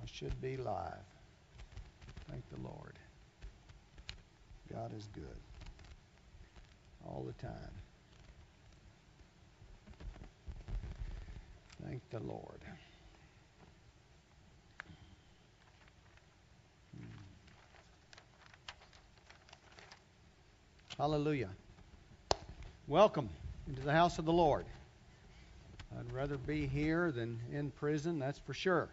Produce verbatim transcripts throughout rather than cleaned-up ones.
I should be live. Thank the Lord. God is good all the time. Thank the Lord. Hmm. Hallelujah. Welcome into the house of the Lord. I'd rather be here than in prison, that's for sure.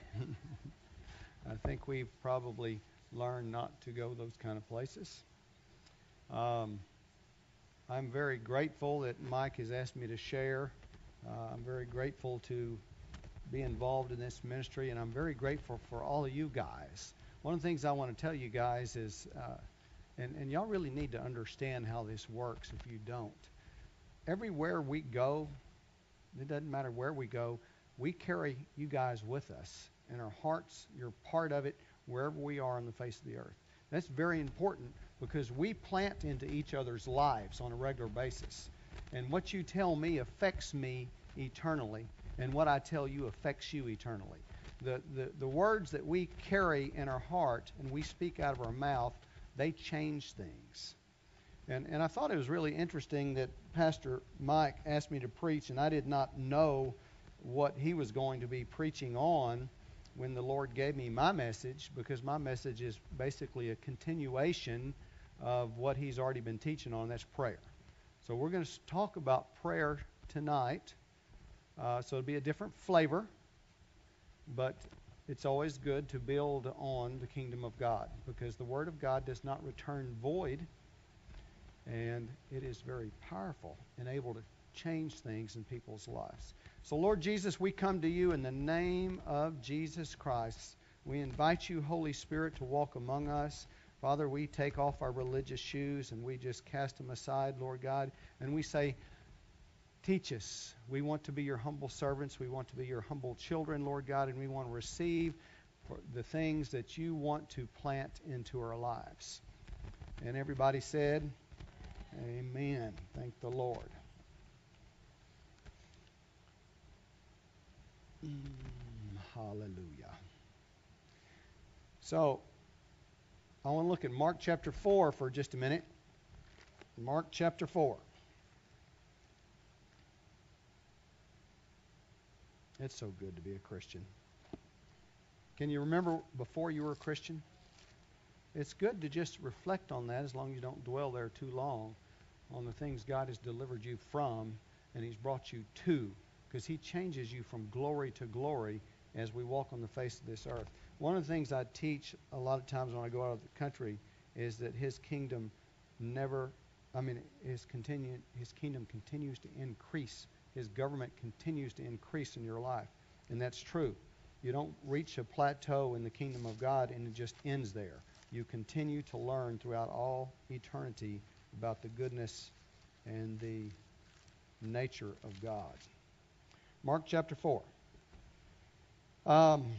I think we've probably learned not to go those kind of places. Um, I'm very grateful that Mike has asked me to share. Uh, I'm very grateful to be involved in this ministry, and I'm very grateful for all of you guys. One of the things I want to tell you guys is, uh, and, and y'all really need to understand how this works if you don't. Everywhere we go, it doesn't matter where we go, we carry you guys with us. In our hearts, you're part of it wherever we are on the face of the earth. That's very important because we plant into each other's lives on a regular basis. And what you tell me affects me eternally, and what I tell you affects you eternally. The, the, the words that we carry in our heart and we speak out of our mouth, they change things. And, and I thought it was really interesting that Pastor Mike asked me to preach, and I did not know what he was going to be preaching on when the Lord gave me my message, because my message is basically a continuation of what he's already been teaching on, and that's prayer. So we're going to talk about prayer tonight. Uh, so it'll be a different flavor, but it's always good to build on the kingdom of God, because the Word of God does not return void, and it is very powerful and able to change things in people's lives. So, Lord Jesus, we come to you in the name of Jesus Christ. We invite you, Holy Spirit, to walk among us. Father, we take off our religious shoes and we just cast them aside, Lord God, and we say, teach us. We want to be your humble servants. We want to be your humble children, Lord God, and we want to receive the things that you want to plant into our lives. And everybody said, amen. Thank the Lord. Mm, hallelujah. So, I want to look at Mark chapter four for just a minute. Mark chapter four. It's so good to be a Christian. Can you remember before you were a Christian? It's good to just reflect on that, as long as you don't dwell there too long, on the things God has delivered you from and He's brought you to, because He changes you from glory to glory as we walk on the face of this earth. One of the things I teach a lot of times when I go out of the country is that His kingdom never, I mean, His, continue, his kingdom continues to increase. His government continues to increase in your life. And that's true. You don't reach a plateau in the kingdom of God and it just ends there. You continue to learn throughout all eternity about the goodness and the nature of God. Mark chapter four. Um,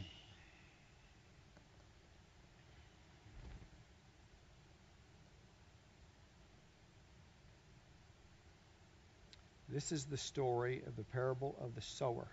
this is the story of the parable of the sower.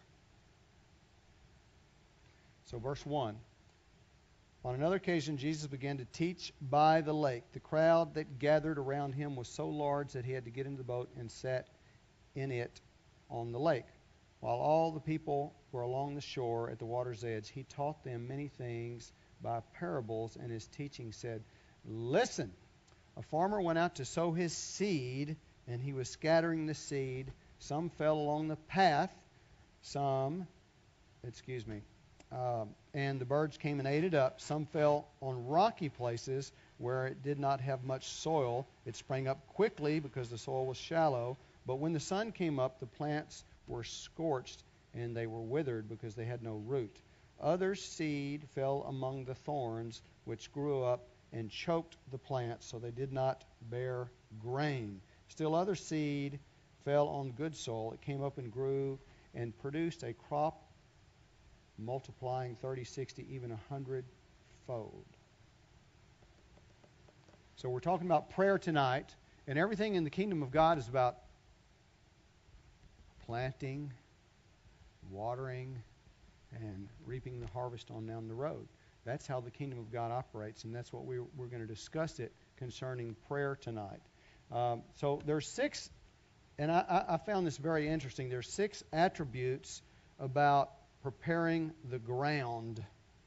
So verse one. On another occasion, Jesus began to teach by the lake. The crowd that gathered around him was so large that he had to get into the boat and sat in it on the lake. While all the people were along the shore at the water's edge, he taught them many things by parables, and his teaching said, listen, a farmer went out to sow his seed, and he was scattering the seed. Some fell along the path, some, excuse me, Uh, and the birds came and ate it up. Some fell on rocky places where it did not have much soil. It sprang up quickly because the soil was shallow. But when the sun came up, the plants were scorched and they were withered because they had no root. Other seed fell among the thorns, which grew up and choked the plants, so they did not bear grain. Still other seed fell on good soil. It came up and grew and produced a crop, multiplying thirty, sixty, even a hundred fold. So we're talking about prayer tonight, and everything in the kingdom of God is about planting, watering, and reaping the harvest on down the road. That's how the kingdom of God operates, and that's what we, we're going to discuss it concerning prayer tonight. Um, so there's six, and I, I found this very interesting. There's six attributes about preparing the ground.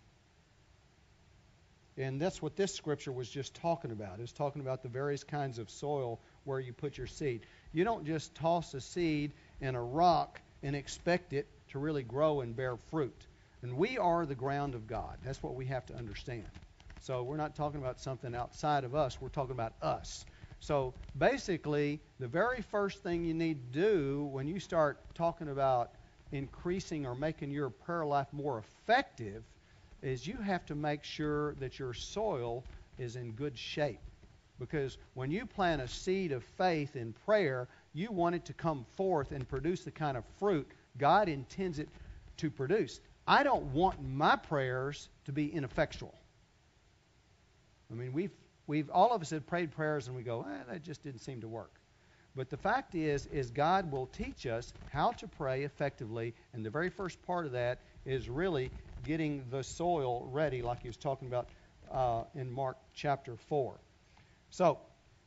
And that's what this scripture was just talking about. It was talking about the various kinds of soil where you put your seed. You don't just toss a seed in a rock and expect it to really grow and bear fruit. And we are the ground of God. That's what we have to understand. So we're not talking about something outside of us. We're talking about us. So basically, the very first thing you need to do when you start talking about increasing or making your prayer life more effective is you have to make sure that your soil is in good shape. Because when you plant a seed of faith in prayer, you want it to come forth and produce the kind of fruit God intends it to produce. I don't want my prayers to be ineffectual. I mean, we've we've all of us have prayed prayers and we go, eh, that just didn't seem to work. But the fact is, is God will teach us how to pray effectively, and the very first part of that is really getting the soil ready, like he was talking about uh, in Mark chapter four. So,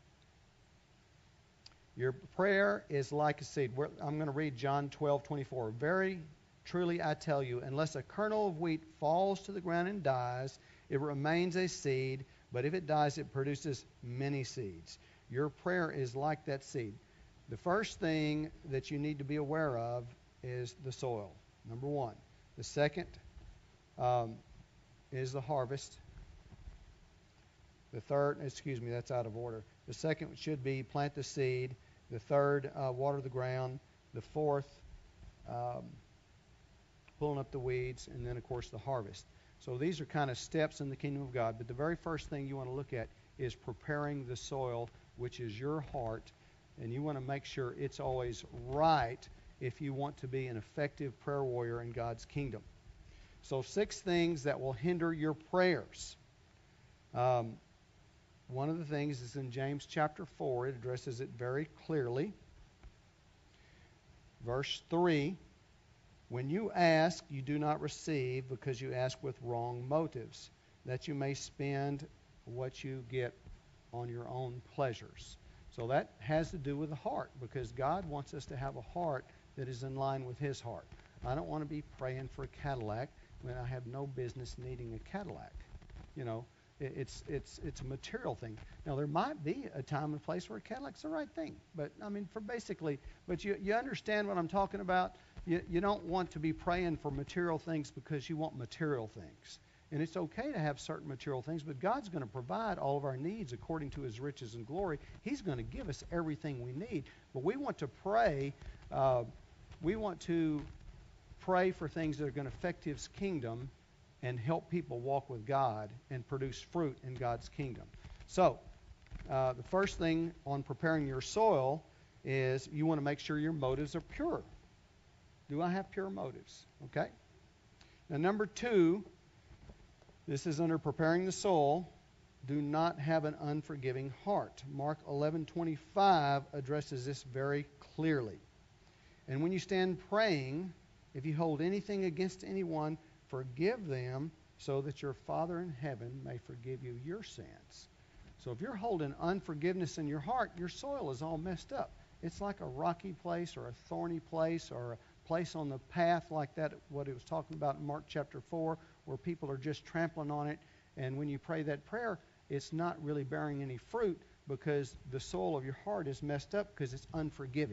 your prayer is like a seed. We're, I'm going to read John twelve twenty-four. Very truly I tell you, unless a kernel of wheat falls to the ground and dies, it remains a seed, but if it dies, it produces many seeds. Your prayer is like that seed. The first thing that you need to be aware of is the soil, number one. The second um, is the harvest. The third, excuse me, that's out of order. The second should be plant the seed. The third, uh, water the ground. The fourth, um, pulling up the weeds. And then, of course, the harvest. So these are kind of steps in the kingdom of God. But the very first thing you want to look at is preparing the soil, which is your heart. And you want to make sure it's always right if you want to be an effective prayer warrior in God's kingdom. So six things that will hinder your prayers. Um, one of the things is in James chapter four. It addresses it very clearly. Verse three, when you ask, you do not receive because you ask with wrong motives, that you may spend what you get on your own pleasures. So that has to do with the heart, because God wants us to have a heart that is in line with His heart. I don't want to be praying for a Cadillac when I have no business needing a Cadillac. You know, it, it's it's it's a material thing. Now, there might be a time and place where a Cadillac's the right thing, but I mean, for basically, but you you understand what I'm talking about? You you don't want to be praying for material things because you want material things. And it's okay to have certain material things, but God's going to provide all of our needs according to His riches and glory. He's going to give us everything we need. But we want to pray, uh, we want to pray for things that are going to affect His kingdom and help people walk with God and produce fruit in God's kingdom. So, uh, the first thing on preparing your soil is you want to make sure your motives are pure. Do I have pure motives? Okay. Now, number two, this is under preparing the soul. Do not have an unforgiving heart. Mark eleven twenty-five addresses this very clearly. And when you stand praying, if you hold anything against anyone, forgive them, so that your Father in heaven may forgive you your sins. So if you're holding unforgiveness in your heart, your soil is all messed up. It's like a rocky place or a thorny place or a place on the path like that, what it was talking about in Mark chapter four, where people are just trampling on it. And when you pray that prayer, it's not really bearing any fruit because the soul of your heart is messed up because it's unforgiving.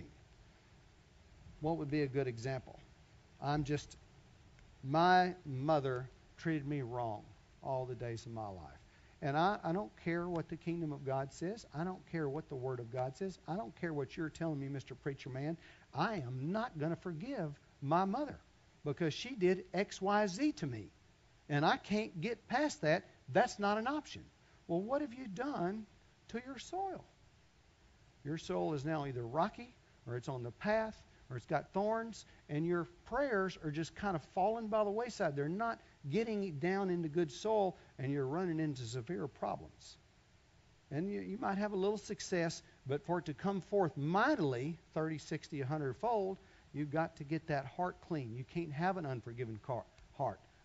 What would be a good example? I'm just, my mother treated me wrong all the days of my life. And I, I don't care what the kingdom of God says. I don't care what the Word of God says. I don't care what you're telling me, Mister Preacher Man. I am not going to forgive my mother because she did X, Y, Z to me. And I can't get past that. That's not an option. Well, what have you done to your soil? Your soil is now either rocky, or it's on the path, or it's got thorns, and your prayers are just kind of falling by the wayside. They're not getting down into good soil, and you're running into severe problems. And you, you might have a little success, but for it to come forth mightily, thirty, sixty, one hundred fold, you've got to get that heart clean. You can't have an unforgiving car- heart.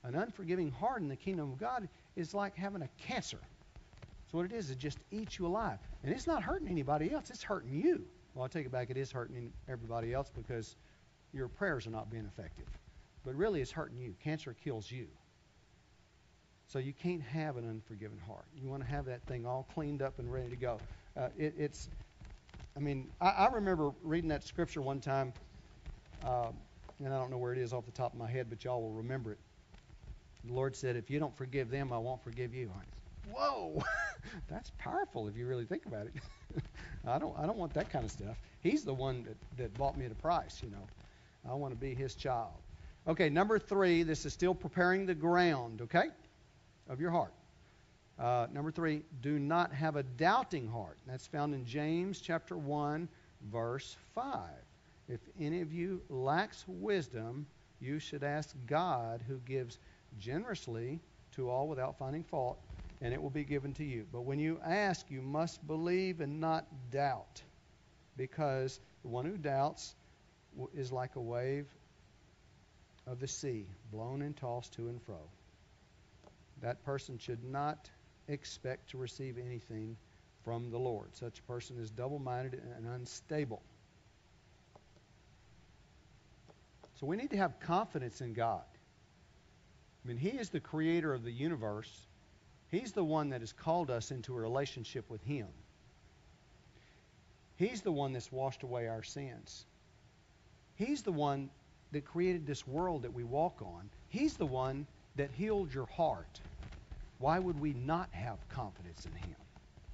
An unforgiving heart in the kingdom of God is like having a cancer. So what it is, it just eats you alive. And it's not hurting anybody else, it's hurting you. Well, I take it back, it is hurting everybody else because your prayers are not being effective. But really, it's hurting you. Cancer kills you. So you can't have an unforgiving heart. You want to have that thing all cleaned up and ready to go. Uh, it, it's, I mean, I, I remember reading that scripture one time, uh, and I don't know where it is off the top of my head, but y'all will remember it. The Lord said, if you don't forgive them, I won't forgive you. I, Whoa! That's powerful if you really think about it. I don't I don't want that kind of stuff. He's the one that, that bought me at a price, you know. I want to be his child. Okay, number three, this is still preparing the ground, okay, of your heart. Uh, number three, do not have a doubting heart. That's found in James chapter one, verse five. If any of you lacks wisdom, you should ask God, who gives generously to all without finding fault, and it will be given to you. But when you ask, you must believe and not doubt, because the one who doubts is like a wave of the sea, blown and tossed to and fro. That person should not expect to receive anything from the Lord. Such a person is double-minded and unstable. So we need to have confidence in God. I mean, He is the creator of the universe. He's the one that has called us into a relationship with Him. He's the one that's washed away our sins. He's the one that created this world that we walk on. He's the one that healed your heart. Why would we not have confidence in Him?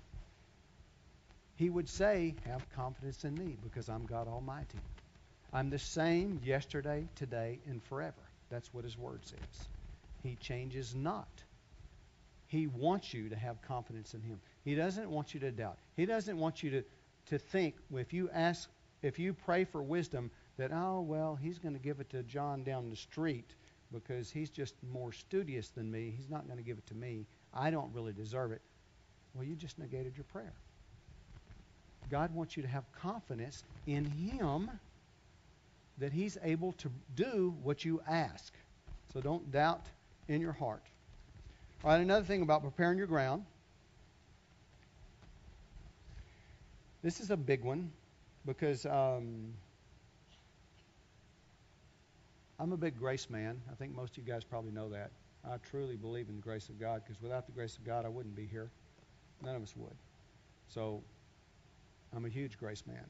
He would say, have confidence in me because I'm God Almighty. I'm the same yesterday, today, and forever. That's what His Word says. He changes not. He wants you to have confidence in Him. He doesn't want you to doubt. He doesn't want you to, to think, if you ask, if you pray for wisdom, that, oh, well, He's going to give it to John down the street because he's just more studious than me. He's not going to give it to me. I don't really deserve it. Well, you just negated your prayer. God wants you to have confidence in Him that He's able to do what you ask. So don't doubt in your heart. All right, another thing about preparing your ground. This is a big one because um, I'm a big grace man. I think most of you guys probably know that. I truly believe in the grace of God because without the grace of God, I wouldn't be here. None of us would. So I'm a huge grace man.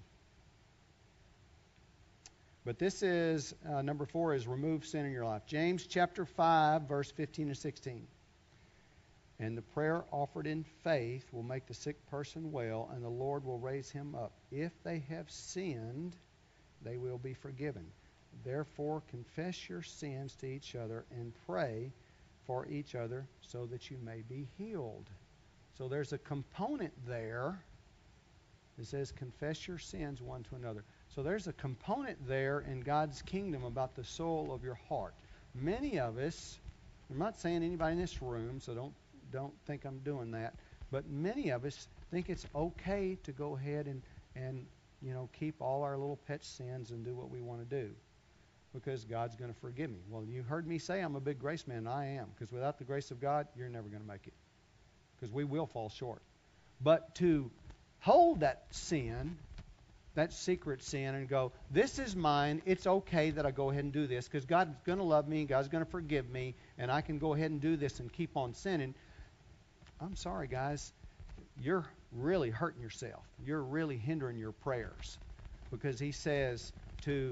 But this is, uh, number four is remove sin in your life. James chapter five, verse fifteen and sixteen. And the prayer offered in faith will make the sick person well, and the Lord will raise him up. If they have sinned, they will be forgiven. Therefore, confess your sins to each other and pray for each other so that you may be healed. So there's a component there that says confess your sins one to another. So there's a component there in God's kingdom about the soul of your heart. Many of us, I'm not saying anybody in this room, so don't don't think I'm doing that, but many of us think it's okay to go ahead and, and you know, keep all our little pet sins and do what we want to do because God's going to forgive me. Well, you heard me say I'm a big grace man. I am, because without the grace of God, you're never going to make it because we will fall short. But to hold that sin, that secret sin, and go, this is mine, it's okay that I go ahead and do this because God's going to love me, God's going to forgive me, and I can go ahead and do this and keep on sinning. I'm sorry, guys. You're really hurting yourself. You're really hindering your prayers because He says to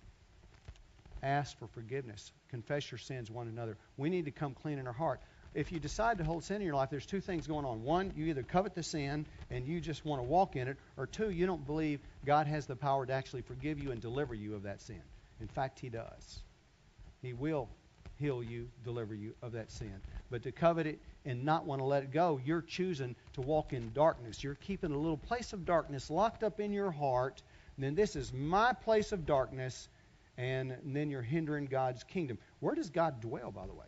ask for forgiveness. Confess your sins one another. We need to come clean in our heart. If you decide to hold sin in your life, there's two things going on. One, you either covet the sin and you just want to walk in it, or two, you don't believe God has the power to actually forgive you and deliver you of that sin. In fact, He does. He will heal you, deliver you of that sin. But to covet it and not want to let it go, you're choosing to walk in darkness. You're keeping a little place of darkness locked up in your heart. And then this is my place of darkness, and, and then you're hindering God's kingdom. Where does God dwell, by the way?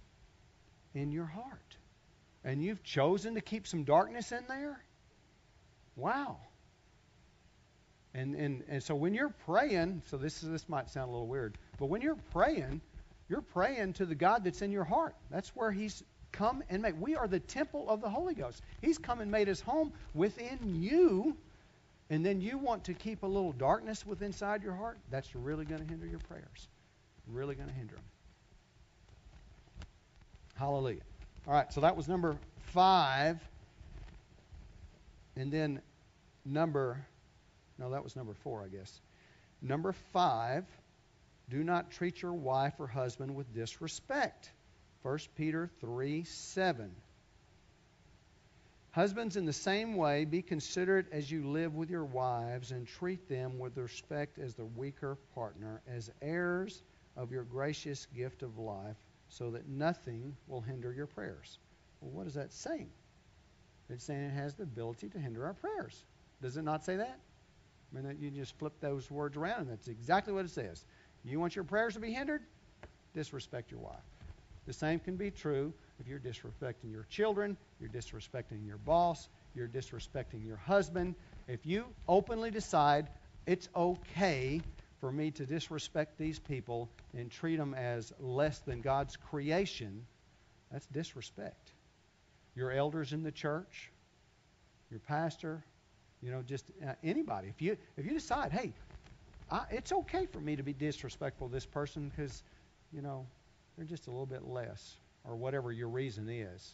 In your heart. And you've chosen to keep some darkness in there? Wow. And and, and so when you're praying, so this is, this might sound a little weird, but when you're praying, You're praying to the God that's in your heart. That's where He's come and made. We are the temple of the Holy Ghost. He's come and made His home within you, and then you want to keep a little darkness within inside your heart. That's really going to hinder your prayers. Really going to hinder them. Hallelujah. All right, so that was number five. And then number, no, that was number four, I guess. Number five, do not treat your wife or husband with disrespect. First Peter three seven. Husbands, in the same way, be considerate as you live with your wives and treat them with respect as the weaker partner, as heirs of your gracious gift of life, so that nothing will hinder your prayers. Well, what is that saying? It's saying it has the ability to hinder our prayers. Does it not say that? I mean, you just flip those words around, and that's exactly what it says. You want your prayers to be hindered? Disrespect your wife. The same can be true if you're disrespecting your children, you're disrespecting your boss, you're disrespecting your husband. If you openly decide it's okay for me to disrespect these people and treat them as less than God's creation, that's disrespect. Your elders in the church, your pastor, you know, just uh, anybody. If you if you decide, hey, I, it's okay for me to be disrespectful to this person because, you know, they're just a little bit less, or whatever your reason is,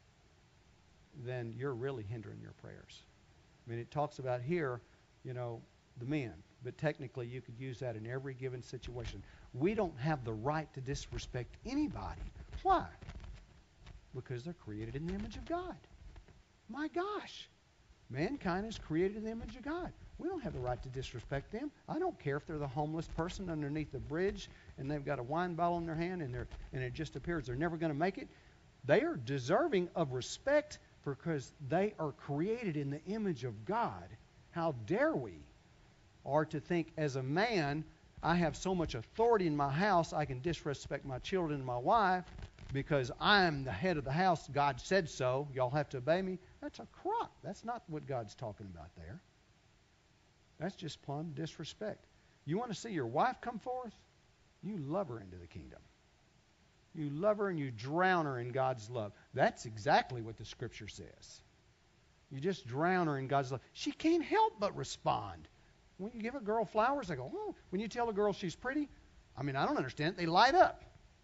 then you're really hindering your prayers. I mean, it talks about here, you know, the men, but technically you could use that in every given situation. We don't have the right to disrespect anybody. Why? Because they're created in the image of God. My gosh. Mankind is created in the image of God. We don't have the right to disrespect them. I don't care if they're the homeless person underneath the bridge and they've got a wine bottle in their hand and they're and it just appears they're never going to make it. They are deserving of respect because they are created in the image of God. How dare we are to think as a man, I have so much authority in my house I can disrespect my children and my wife because I'm the head of the house. God said so. Y'all have to obey me. That's a crock. That's not what God's talking about there. That's just plumb disrespect. You want to see your wife come forth? You love her into the kingdom. You love her and you drown her in God's love. That's exactly what the Scripture says. You just drown her in God's love. She can't help but respond. When you give a girl flowers, they go, oh. When you tell a girl she's pretty, I mean, I don't understand it. They light up.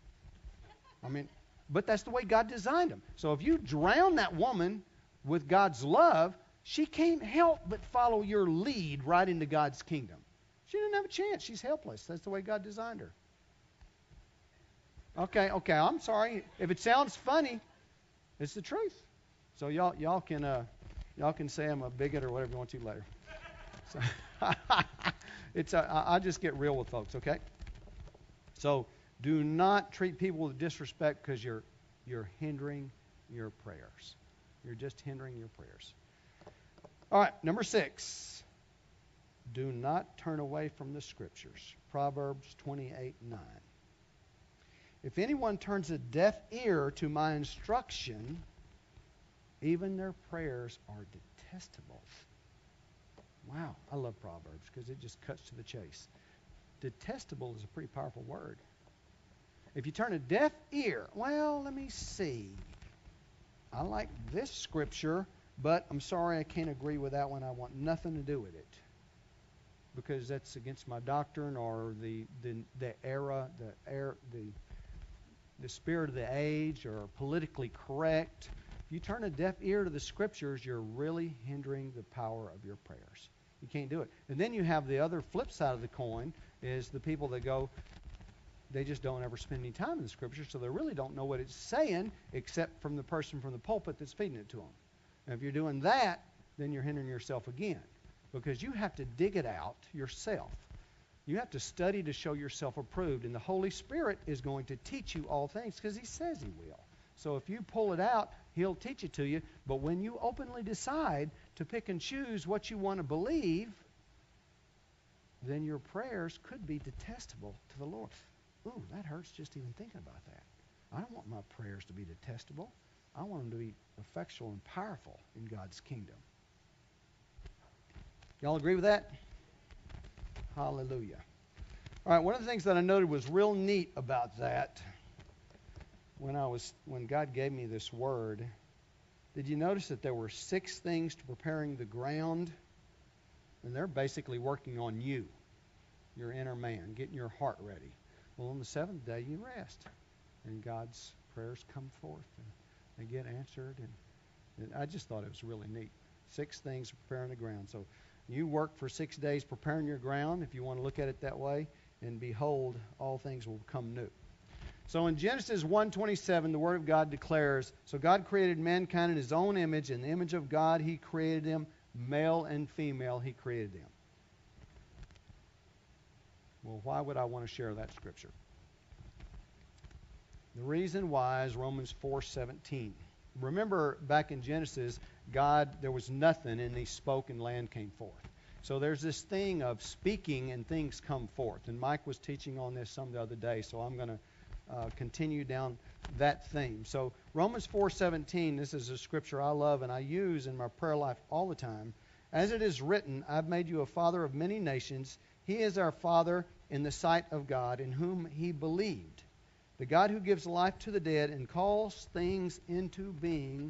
I mean, but that's the way God designed them. So if you drown that woman with God's love, she can't help but follow your lead right into God's kingdom. She didn't have a chance. She's helpless. That's the way God designed her. Okay, okay, I'm sorry. If it sounds funny, it's the truth. So y'all y'all can uh, y'all can say I'm a bigot or whatever you want to later. So it's uh, I just get real with folks, okay? So do not treat people with disrespect because you're you're hindering your prayers. You're just hindering your prayers. All right, number six. Do not turn away from the Scriptures. Proverbs twenty-eight nine. If anyone turns a deaf ear to my instruction, even their prayers are detestable. Wow, I love Proverbs because it just cuts to the chase. Detestable is a pretty powerful word. If you turn a deaf ear, well, let me see. I like this scripture, but I'm sorry I can't agree with that one. I want nothing to do with it because that's against my doctrine or the the, the era, the air, the the spirit of the age, or politically correct. If you turn a deaf ear to the Scriptures, you're really hindering the power of your prayers. You can't do it. And then you have the other flip side of the coin is the people that go, they just don't ever spend any time in the Scriptures, so they really don't know what it's saying except from the person from the pulpit that's feeding it to them. And if you're doing that, then you're hindering yourself again because you have to dig it out yourself. You have to study to show yourself approved, and the Holy Spirit is going to teach you all things because He says He will. So if you pull it out, He'll teach it to you. But when you openly decide to pick and choose what you want to believe, then your prayers could be detestable to the Lord. Ooh, that hurts just even thinking about that. I don't want my prayers to be detestable. I want them to be effectual and powerful in God's kingdom. Y'all agree with that? Hallelujah. All right, one of the things that I noted was real neat about that when I was when God gave me this word. Did you notice that there were six things to preparing the ground? And they're basically working on you, your inner man, getting your heart ready. Well, on the seventh day, you rest. And God's prayers come forth, and they get answered. And, and I just thought it was really neat. Six things for preparing the ground. So you work for six days preparing your ground, if you want to look at it that way. And behold, all things will become new. So in Genesis one twenty-seven, the Word of God declares, so God created mankind in His own image. In the image of God, He created them. Male and female, He created them. Well, why would I want to share that scripture? The reason why is Romans four seventeen. Remember, back in Genesis, God, there was nothing, and He spoke, and land came forth. So there's this thing of speaking, and things come forth. And Mike was teaching on this some the other day, so I'm going to uh, continue down that theme. So Romans four seventeen, this is a scripture I love and I use in my prayer life all the time. As it is written, I've made you a father of many nations. He is our Father in the sight of God, in whom He believed. The God who gives life to the dead and calls things into being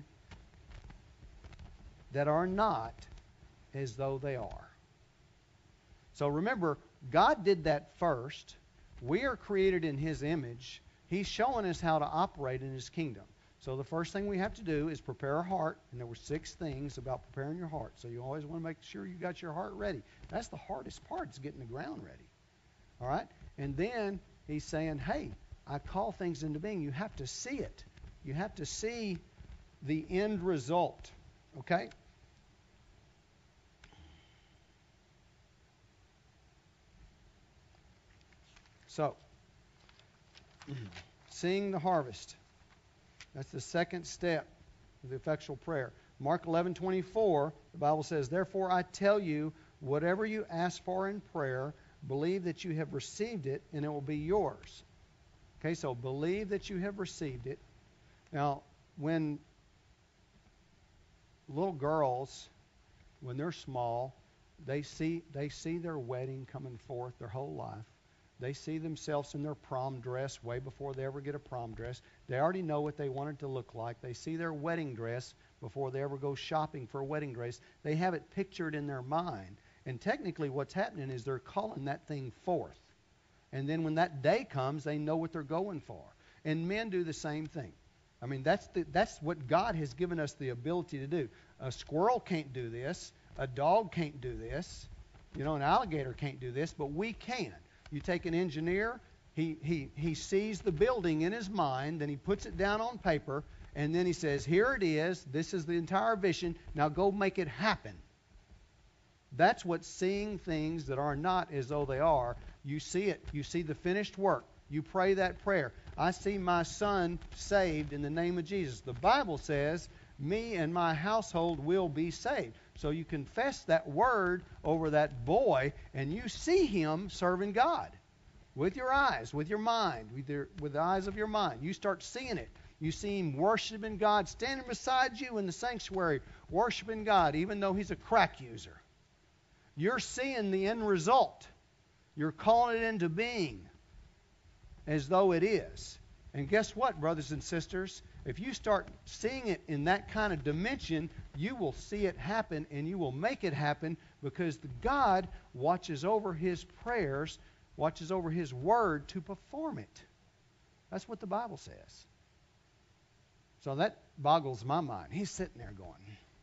that are not as though they are. So remember, God did that first. We are created in His image. He's showing us how to operate in His kingdom. So the first thing we have to do is prepare our heart. And there were six things about preparing your heart. So you always want to make sure you got your heart ready. That's the hardest part, is getting the ground ready. All right? And then He's saying, hey, I call things into being. You have to see it. You have to see the end result. Okay? So, seeing the harvest. That's the second step of the effectual prayer. Mark eleven twenty-four, the Bible says, therefore I tell you, whatever you ask for in prayer, believe that you have received it, and it will be yours. Okay, so believe that you have received it. Now, when little girls, when they're small, they see they see their wedding coming forth their whole life. They see themselves in their prom dress way before they ever get a prom dress. They already know what they want it to look like. They see their wedding dress before they ever go shopping for a wedding dress. They have it pictured in their mind. And technically what's happening is they're calling that thing forth. And then when that day comes, they know what they're going for. And men do the same thing. I mean, that's the, that's what God has given us the ability to do. A squirrel can't do this. A dog can't do this. You know, an alligator can't do this, but we can. You take an engineer, he, he, he sees the building in his mind, then he puts it down on paper, and then he says, here it is, this is the entire vision, now go make it happen. That's what seeing things that are not as though they are. You see it. You see the finished work. You pray that prayer. I see my son saved in the name of Jesus. The Bible says, me and my household will be saved. So you confess that word over that boy, and you see him serving God with your eyes, with your mind, with, your, with the eyes of your mind. You start seeing it. You see him worshiping God, standing beside you in the sanctuary, worshiping God, even though he's a crack user. You're seeing the end result. You're calling it into being as though it is. And guess what, brothers and sisters? If you start seeing it in that kind of dimension, you will see it happen, and you will make it happen, because the God watches over His prayers, watches over His word to perform it. That's what the Bible says. So that boggles my mind. He's sitting there going,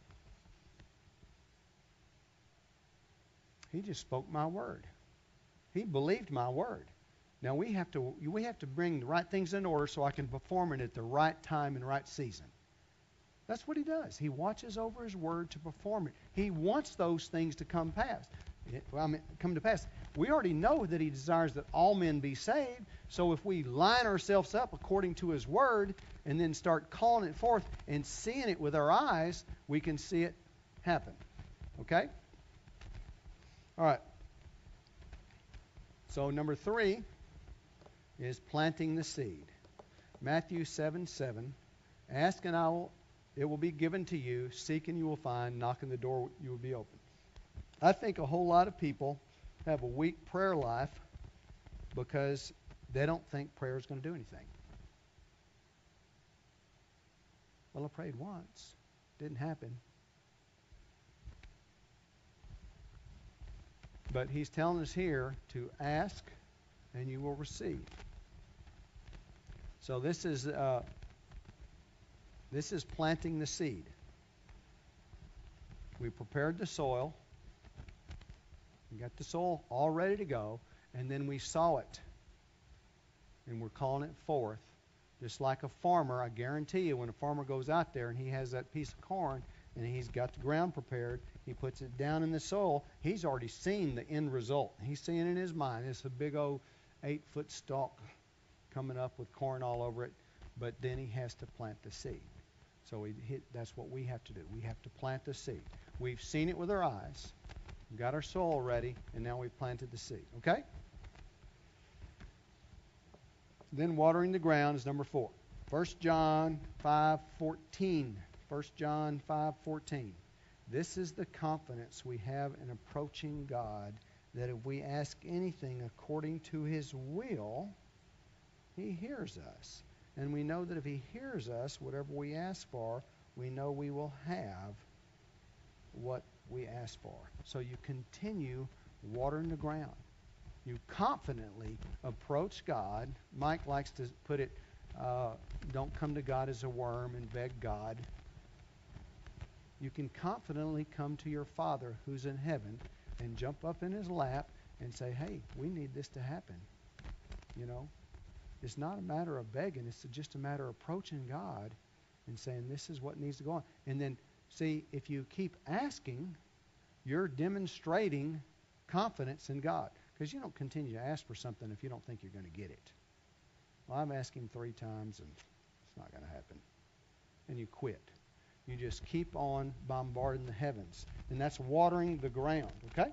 He just spoke my word. He believed my word. Now we have to we have to bring the right things in order so I can perform it at the right time and right season. That's what He does. He watches over His word to perform it. He wants those things to come past. Well, I mean, come to pass. We already know that He desires that all men be saved. So if we line ourselves up according to His word and then start calling it forth and seeing it with our eyes, we can see it happen. Okay? All right. So number three is planting the seed. Matthew seven seven. Ask and I will, it will be given to you. Seek and you will find. Knock and the door you will be open. I think a whole lot of people have a weak prayer life because they don't think prayer is going to do anything. Well, I prayed once. Didn't happen. But he's telling us here to ask and you will receive. So this is uh, this is planting the seed. We prepared the soil. We got the soil all ready to go, and then we sow it. And we're calling it forth. Just like a farmer, I guarantee you, when a farmer goes out there and he has that piece of corn and he's got the ground prepared, he puts it down in the soil, he's already seen the end result. He's seeing it in his mind. It's a big old eight-foot stalk coming up with corn all over it, but then he has to plant the seed. So he hit, that's what we have to do. We have to plant the seed. We've seen it with our eyes. We've got our soil ready, and now we've planted the seed. Okay? Then watering the ground is number four. First John five fourteen. First John five fourteen. This is the confidence we have in approaching God, that if we ask anything according to His will, He hears us. And we know that if He hears us, whatever we ask for, we know we will have what we ask for. So you continue watering the ground. You confidently approach God. Mike likes to put it, uh, don't come to God as a worm and beg God. You can confidently come to your Father who's in heaven and jump up in His lap and say, hey, we need this to happen. You know, it's not a matter of begging. It's just a matter of approaching God and saying, this is what needs to go on. And then, see, if you keep asking, you're demonstrating confidence in God. Because you don't continue to ask for something if you don't think you're going to get it. Well, I've asked Him three times and it's not going to happen. And you quit. You just keep on bombarding the heavens. And that's watering the ground, okay?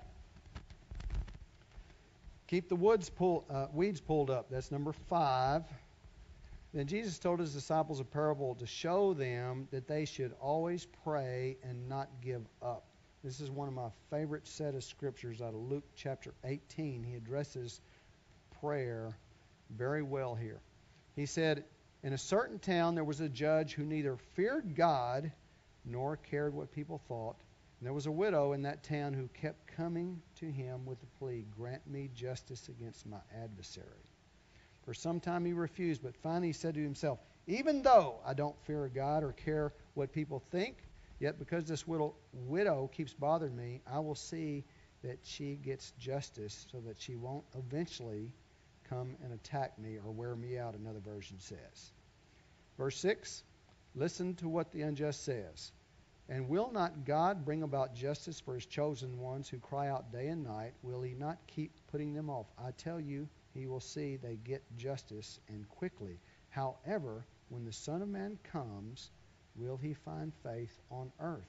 Keep the woods pull, uh, weeds pulled up. That's number five. Then Jesus told His disciples a parable to show them that they should always pray and not give up. This is one of my favorite set of scriptures out of Luke chapter eighteen. He addresses prayer very well here. He said, in a certain town there was a judge who neither feared God nor cared what people thought. And there was a widow in that town who kept coming to him with the plea, grant me justice against my adversary. For some time he refused, but finally he said to himself, even though I don't fear God or care what people think, yet because this widow, widow keeps bothering me, I will see that she gets justice so that she won't eventually come and attack me or wear me out, another version says. Verse six, listen to what the unjust says. And will not God bring about justice for His chosen ones who cry out day and night? Will He not keep putting them off? I tell you, He will see they get justice, and quickly. However, when the Son of Man comes, will He find faith on earth?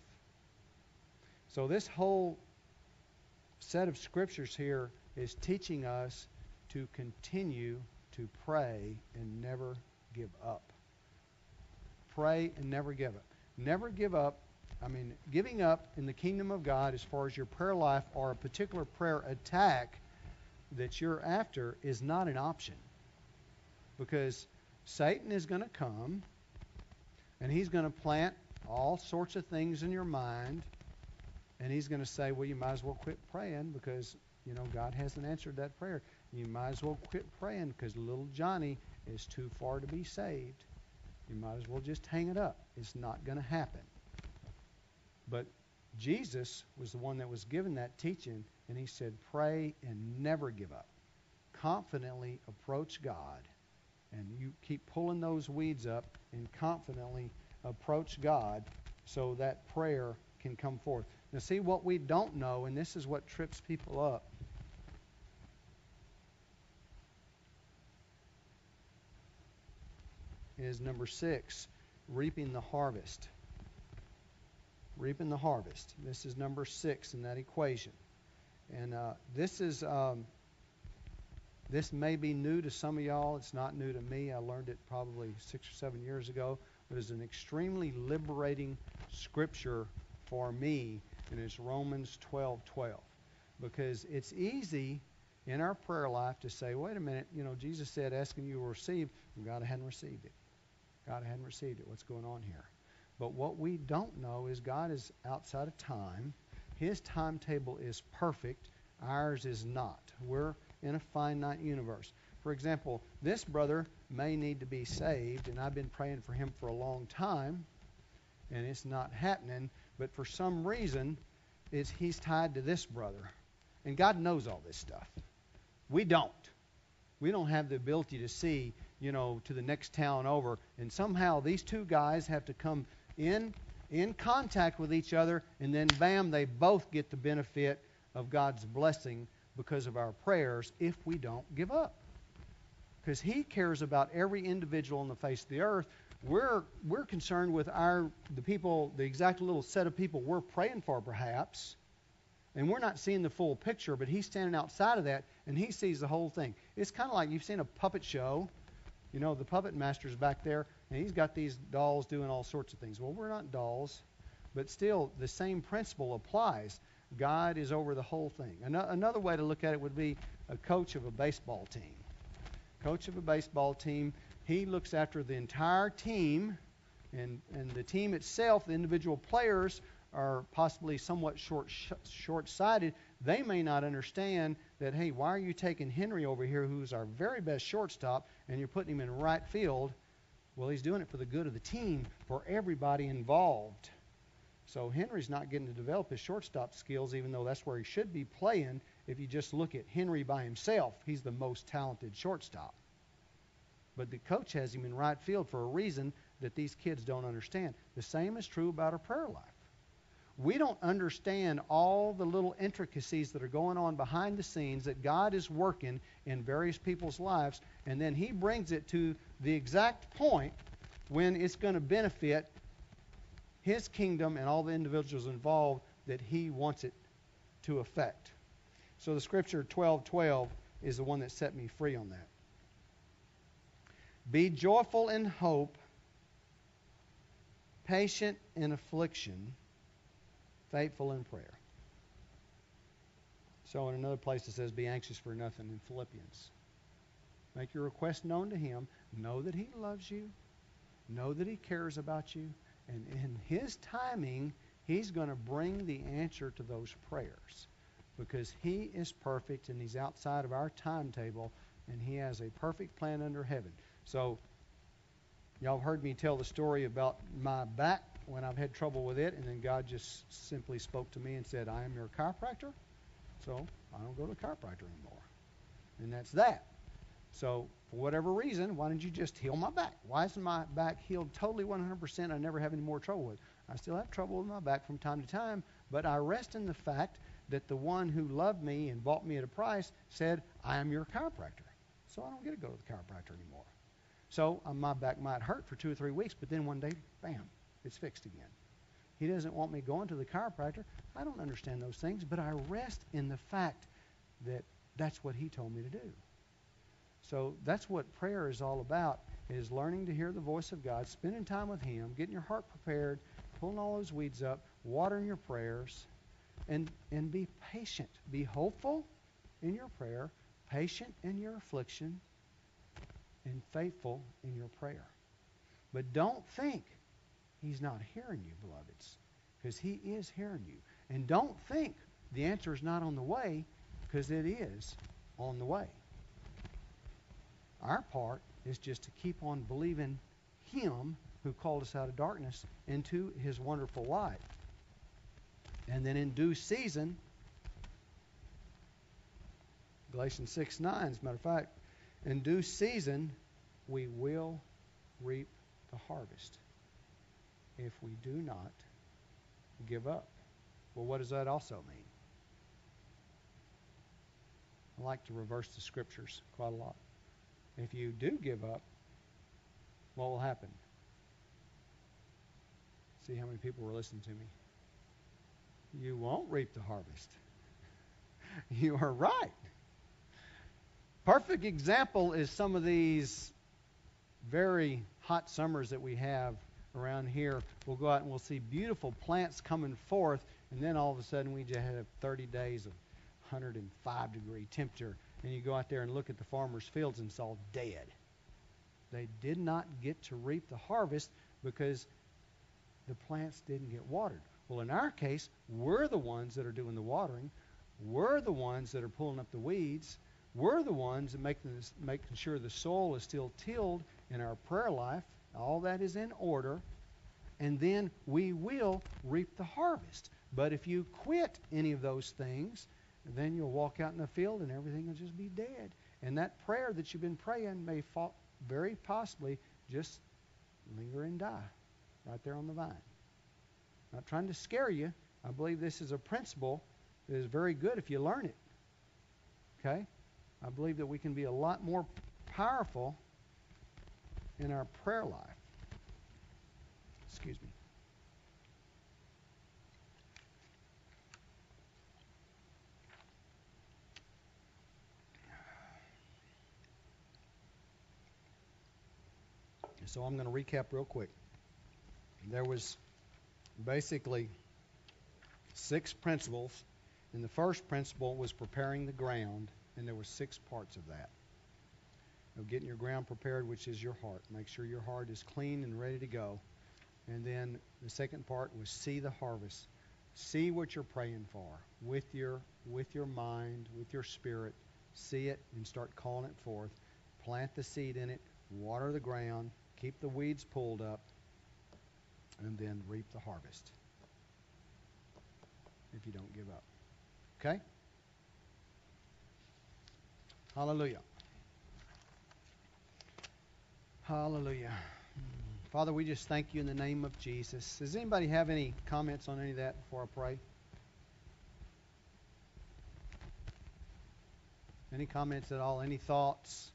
So this whole set of scriptures here is teaching us to continue to pray and never give up. Pray and never give up. Never give up. I mean, giving up in the kingdom of God as far as your prayer life or a particular prayer attack that you're after is not an option. Because Satan is going to come and he's going to plant all sorts of things in your mind, and he's going to say, well, you might as well quit praying because, you know, God hasn't answered that prayer. You might as well quit praying because little Johnny is too far to be saved. You might as well just hang it up. It's not going to happen. But Jesus was the one that was given that teaching, and He said, pray and never give up. Confidently approach God, and you keep pulling those weeds up and confidently approach God so that prayer can come forth. Now see, what we don't know, and this is what trips people up, is number six, reaping the harvest. Reaping the harvest. This is number six in that equation. And uh, this is um, this may be new to some of y'all. It's not new to me. I learned it probably six or seven years ago. But it's an extremely liberating scripture for me, and it's Romans twelve twelve. Because it's easy in our prayer life to say, wait a minute, you know, Jesus said, asking you will receive, and God hadn't received it. God hadn't received it. What's going on here? But what we don't know is God is outside of time. His timetable is perfect. Ours is not. We're in a finite universe. For example, this brother may need to be saved, and I've been praying for him for a long time, and it's not happening. But for some reason, it's, he's tied to this brother. And God knows all this stuff. We don't. We don't have the ability to see, you know, to the next town over. And somehow these two guys have to come in in contact with each other, and then bam, they both get the benefit of God's blessing because of our prayers if we don't give up. Because He cares about every individual on the face of the earth. We're we're concerned with our the people, the exact little set of people we're praying for perhaps, and we're not seeing the full picture, but He's standing outside of that, and He sees the whole thing. It's kind of like you've seen a puppet show. You know, the puppet master's back there, and he's got these dolls doing all sorts of things. Well, we're not dolls, but still the same principle applies. God is over the whole thing. An- another way to look at it would be a coach of a baseball team. Coach of a baseball team, he looks after the entire team, and, and the team itself, the individual players, are possibly somewhat short short-sighted. They may not understand that, hey, why are you taking Henry over here, who's our very best shortstop, and you're putting him in right field? Well, he's doing it for the good of the team, for everybody involved. So Henry's not getting to develop his shortstop skills, even though that's where he should be playing. If you just look at Henry by himself, he's the most talented shortstop. But the coach has him in right field for a reason that these kids don't understand. The same is true about our prayer life. We don't understand all the little intricacies that are going on behind the scenes that God is working in various people's lives, and then He brings it to the exact point when it's going to benefit His kingdom and all the individuals involved that He wants it to affect. So the scripture twelve twelve is the one that set me free on that. Be joyful in hope, patient in affliction, faithful in prayer. So in another place it says, be anxious for nothing in Philippians. Make your request known to Him. Know that He loves you. Know that He cares about you. And in His timing, He's going to bring the answer to those prayers. Because He is perfect and He's outside of our timetable, and He has a perfect plan under heaven. So, y'all have heard me tell the story about my back when I've had trouble with it, and then God just simply spoke to me and said, I am your chiropractor, so I don't go to a chiropractor anymore. And that's that. So, for whatever reason, why don't you just heal my back? Why isn't my back healed totally one hundred percent? I never have any more trouble with it. I still have trouble with my back from time to time, but I rest in the fact that the one who loved me and bought me at a price said, I am your chiropractor. So I don't get to go to the chiropractor anymore. So um, my back might hurt for two or three weeks, but then one day, bam, it's fixed again. He doesn't want me going to the chiropractor. I don't understand those things, but I rest in the fact that that's what He told me to do. So that's what prayer is all about, is learning to hear the voice of God, spending time with Him, getting your heart prepared, pulling all those weeds up, watering your prayers, and, and be patient. Be hopeful in your prayer, patient in your affliction, and faithful in your prayer. But don't think He's not hearing you, beloveds, because He is hearing you. And don't think the answer is not on the way, because it is on the way. Our part is just to keep on believing Him who called us out of darkness into His wonderful light. And then in due season, Galatians six nine, as a matter of fact, in due season, we will reap the harvest if we do not give up. Well, what does that also mean? I like to reverse the scriptures quite a lot. If you do give up, what will happen? See how many people were listening to me. You won't reap the harvest. You are right. Perfect example is some of these very hot summers that we have around here. We'll go out and we'll see beautiful plants coming forth, and then all of a sudden we just have thirty days of one hundred five degree temperature, and you go out there and look at the farmer's fields and it's all dead. They did not get to reap the harvest because the plants didn't get watered. Well, in our case, we're the ones that are doing the watering. We're the ones that are pulling up the weeds. We're the ones that making this, making sure the soil is still tilled in our prayer life. All that is in order. And then we will reap the harvest. But if you quit any of those things, then you'll walk out in the field and everything will just be dead. And that prayer that you've been praying may fall, very possibly just linger and die right there on the vine. I'm not trying to scare you. I believe this is a principle that is very good if you learn it. Okay? I believe that we can be a lot more powerful in our prayer life. Excuse me. So I'm going to recap real quick. There was basically six principles, and the first principle was preparing the ground, and there were six parts of that. Of getting your ground prepared, which is your heart. Make sure your heart is clean and ready to go. And then the second part was see the harvest. See what you're praying for with your with your mind, with your spirit. See it and start calling it forth. Plant the seed in it, water the ground, keep the weeds pulled up, and then reap the harvest if you don't give up. Okay? Hallelujah. Hallelujah. Father, we just thank you in the name of Jesus. Does anybody have any comments on any of that before I pray? Any comments at all? Any thoughts?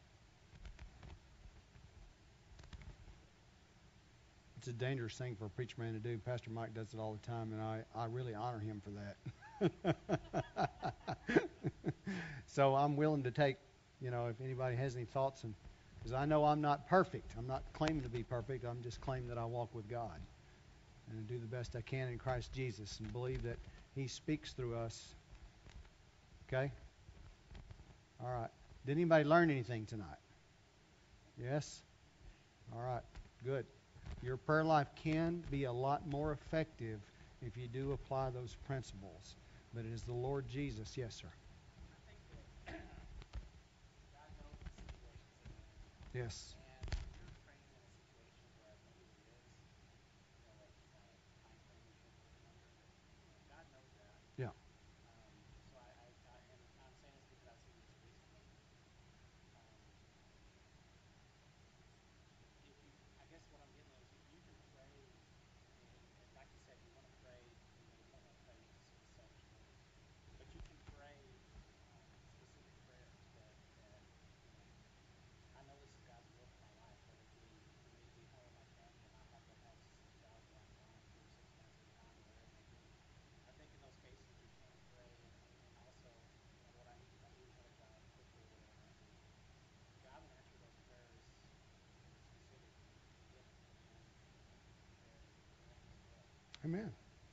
It's a dangerous thing for a preacher man to do. Pastor Mike does it all the time, and I, I really honor him for that. So I'm willing to take, you know, if anybody has any thoughts, and because I know I'm not perfect. I'm not claiming to be perfect. I'm just claiming that I walk with God and do the best I can in Christ Jesus and believe that He speaks through us. Okay? All right. Did anybody learn anything tonight? Yes? All right. Good. Your prayer life can be a lot more effective if you do apply those principles. But it is the Lord Jesus. Yes, sir. Yes. Yeah. Amen.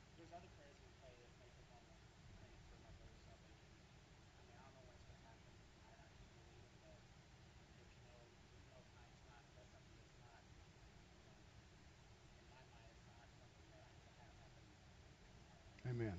Amen.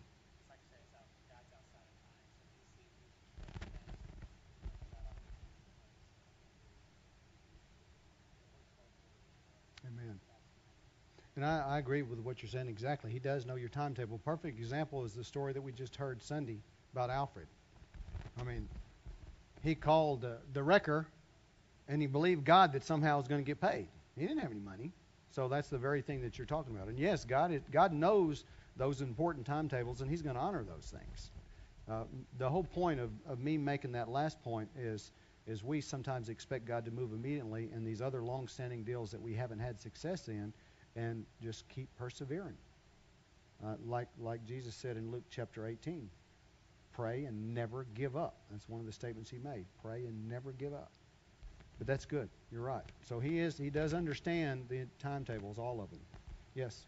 Amen. And I, I agree with what you're saying exactly. He does know your timetable. Perfect example is the story that we just heard Sunday about Alfred. I mean, he called uh, the wrecker, and he believed God that somehow was going to get paid. He didn't have any money. So that's the very thing that you're talking about. And yes, God is, God knows those important timetables, and He's going to honor those things. Uh, the whole point of, of me making that last point is is we sometimes expect God to move immediately in these other long-standing deals that we haven't had success in, and just keep persevering. Uh, like like Jesus said in Luke chapter eighteen, pray and never give up. That's one of the statements He made. Pray and never give up. But that's good. You're right. So he is. He does understand the timetables, all of them. Yes.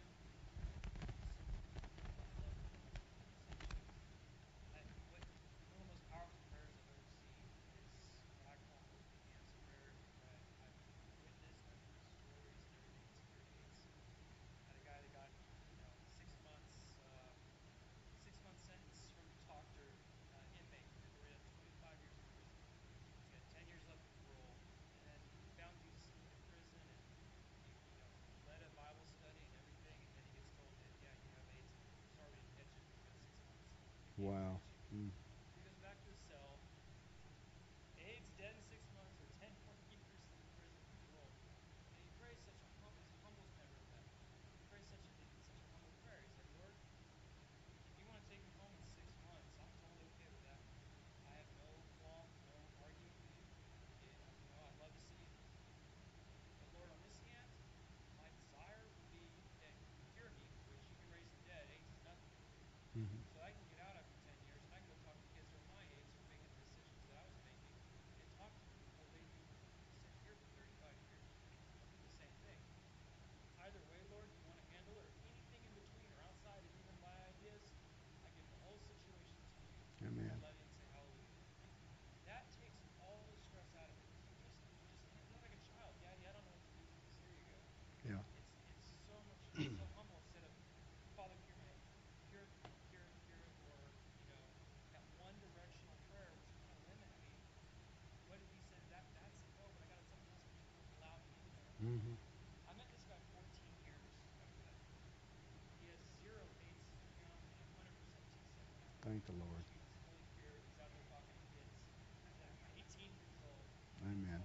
Thank the Lord. Amen.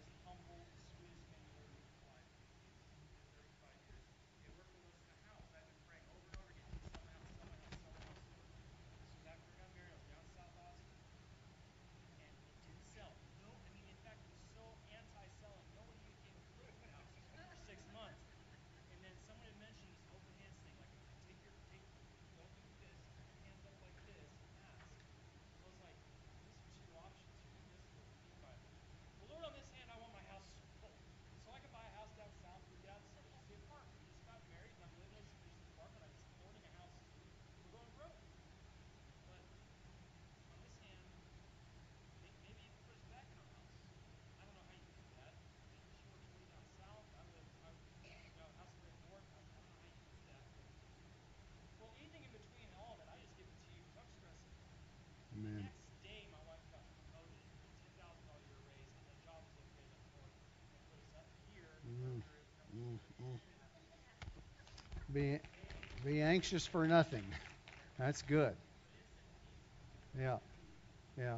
Amen. Mm, mm, mm. Be be anxious for nothing. That's good. Yeah, yeah,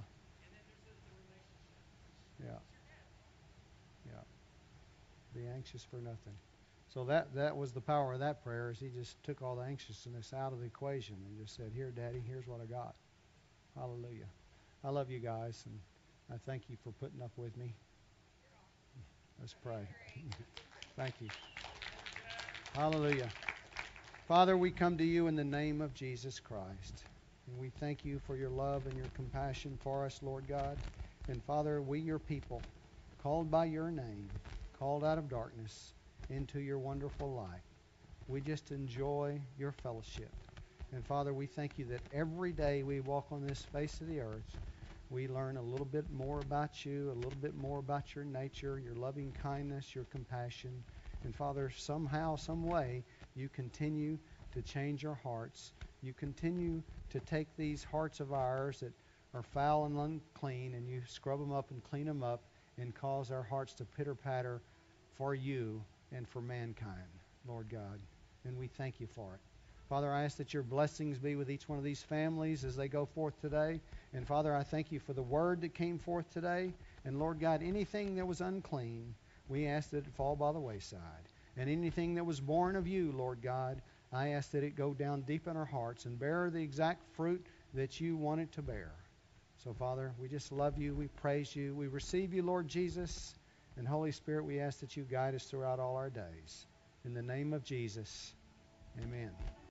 yeah, yeah. Be anxious for nothing. So that that was the power of that prayer. Is he just took all the anxiousness out of the equation and just said, "Here, Daddy, here's what I got." Hallelujah. I love you guys, and I thank you for putting up with me. Let's pray. Thank you. Hallelujah. Father, we come to you in the name of Jesus Christ. And we thank you for your love and your compassion for us, Lord God. And Father, we, your people, called by your name, called out of darkness into your wonderful light. We just enjoy your fellowship. And Father, we thank you that every day we walk on this face of the earth, we learn a little bit more about you, a little bit more about your nature, your loving kindness, your compassion. And Father, somehow, some way, you continue to change our hearts. You continue to take these hearts of ours that are foul and unclean, and you scrub them up and clean them up and cause our hearts to pitter-patter for you and for mankind, Lord God. And we thank you for it. Father, I ask that your blessings be with each one of these families as they go forth today. And Father, I thank you for the word that came forth today. And Lord God, anything that was unclean, we ask that it fall by the wayside. And anything that was born of you, Lord God, I ask that it go down deep in our hearts and bear the exact fruit that you want it to bear. So, Father, we just love you. We praise you. We receive you, Lord Jesus. And Holy Spirit, we ask that you guide us throughout all our days. In the name of Jesus, amen.